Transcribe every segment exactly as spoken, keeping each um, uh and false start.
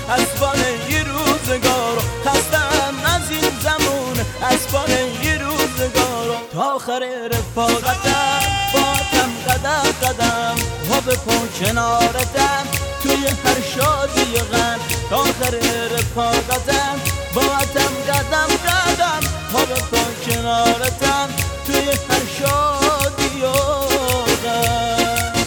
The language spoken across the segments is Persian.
اسبان یه روزگار خستم از این زمون اسبان یه روزگار تا آخر رفاقتم باتم قدم قدم ها به پا کنارتم توی هر شادی و غم تا آخر رفاقتم باتم قدم قدم ها به پا کنارتم توی هر شادی و غم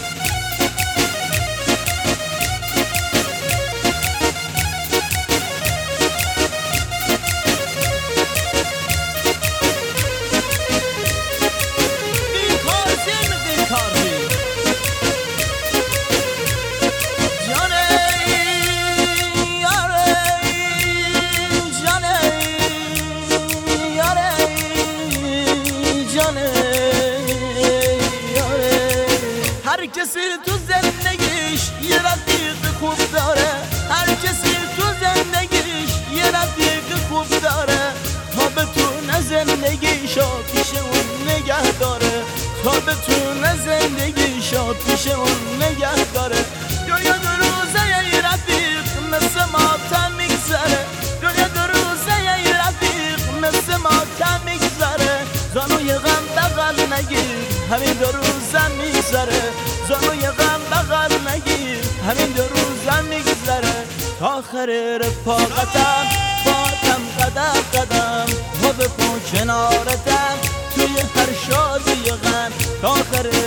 هر کسی تو زندگیش یه رفیق خوب داره هر کسی تو زندگیش یه رفیق خوب داره تا بتونه زندگیشو پیش اون نگه داره تا بتونه زندگیشو پیش اون نگه داره دنیا دو روزه یه رفیق مثل ماتم میگذره دنیا دو روزه یه رفیق مثل ماتم میگذره زانوی غم بغل نگیر همین دو روزم میگذره زانوی غم بغل نگیر همین دو روزم میگذره تا آخر رفاقتم باتم قدم قدم ها به پا کنارتم توی هر شادی غم تا آخر